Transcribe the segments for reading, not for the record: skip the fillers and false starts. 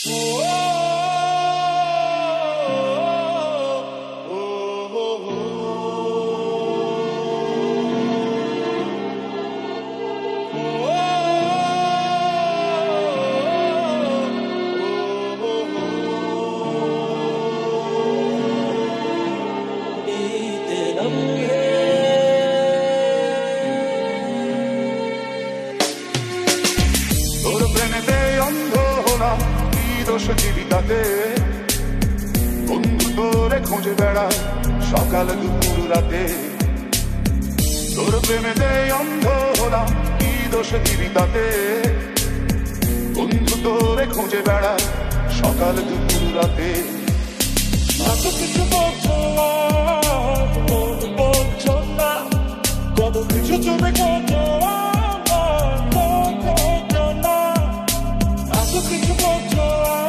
তোর প্রেমেতে অন্ধ হলাম কি দোষ জীবিতাতে বন্ধু তোরে খোঁজে বেড়ায় সকাল দুপুর রাতে তোর প্রেমেতে অন্ধ হলাম কি দোষ জীবিতাতে বন্ধু তোরে খোঁজে বেড়ায় সকাল দুপুর রাতে এত কিছু বলছো বলছো না কত কিছু তুমি করছো এত কিছু বলছো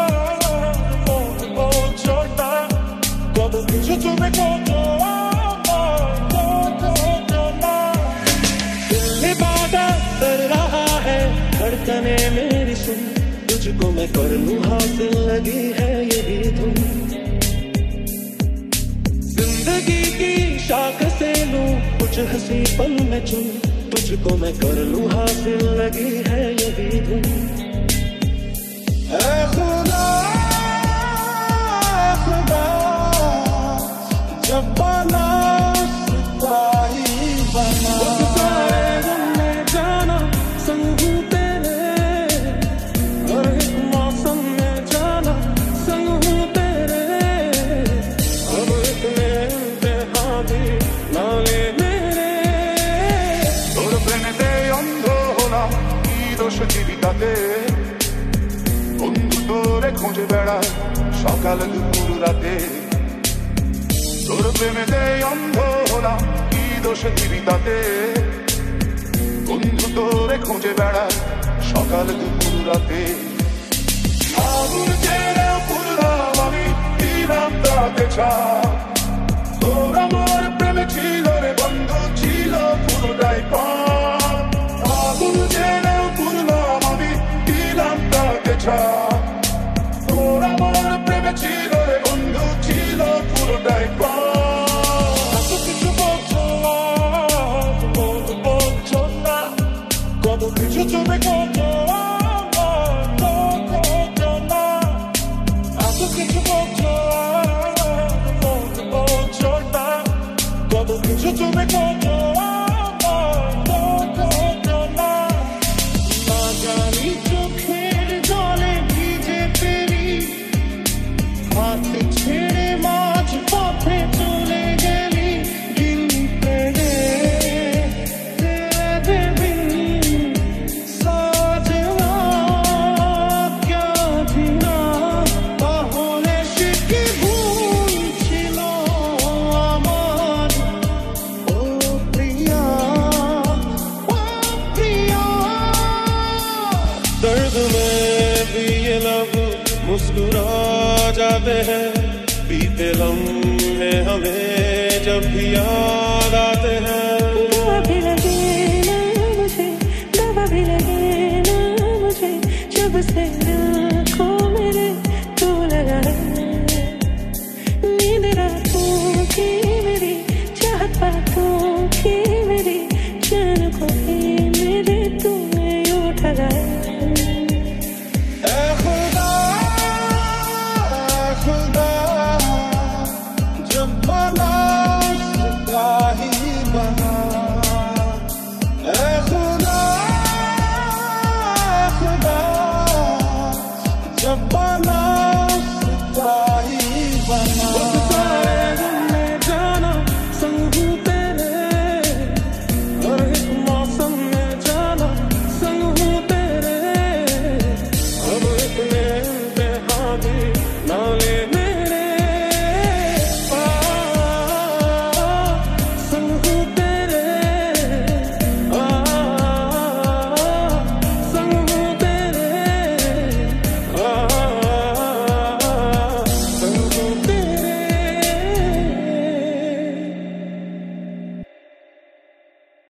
বলছো না কত কিছু তুমি করছো दिल बाधा कर रहा है धड़कने मेरी सुन तुझको मैं कर लूं हासिल लगी है ये भी धुन जिंदगी की शाख से लूं कुछ हंसी पल में चुन तुझको मैं कर लूं हासिल लगी है ये भी धुन ऐ खुदा खुदा जब बना सिपाही बना जाना संग हूं तेरे हर एक मौसम में जाना संग हूं तेरे अब इतने इम्तिहान भी ना ले मेरे তোর প্রেমেতে অন্ধ হলাম কি দোষ জীবিতাতে বন্ধু তোরে খোঁজে বেড়ায় সকাল দুপুর রাতে তোর প্রেমেতে অন্ধ হলাম কি দোষ জীবিতাতে বন্ধু তোরে খোঁজে বেড়ায় সকাল দুপুর রাতে আগুন ছেড়ে পুরলাম আমি দিলাম তাতে ছাপ তোর আমার প্রেমে ছিল রে বন্ধু ছিল পুরোটাই পাপ আগুন ছেড়ে পুরলাম আমি দিলাম তাতে ছাপ তোর আমার প্রেমে ছিল রে বন্ধু ছিল পুরোটাই পাপ এত কিছু বলছো বলছো না কত কিছু তুমি করছো না এত কিছু বলছো বলছো না কত কিছু তুমি করছো না না জানি চোখের জলে ভিজে পেরি হাত ছেড়ে মাঝ পথে চলে গেলি দিল পেড়ে तेरे बिन साजना क्या जीना তাহলে সে কি ভুল ছিল আমার ও প্রিয়া दर्द में भी ये लब मुस्कुरा जाते हैं बीते लम्हे हमें जब भी याद आते हैं दवा भी लगे ना मुझे दवा भी लगे ना मुझे जब से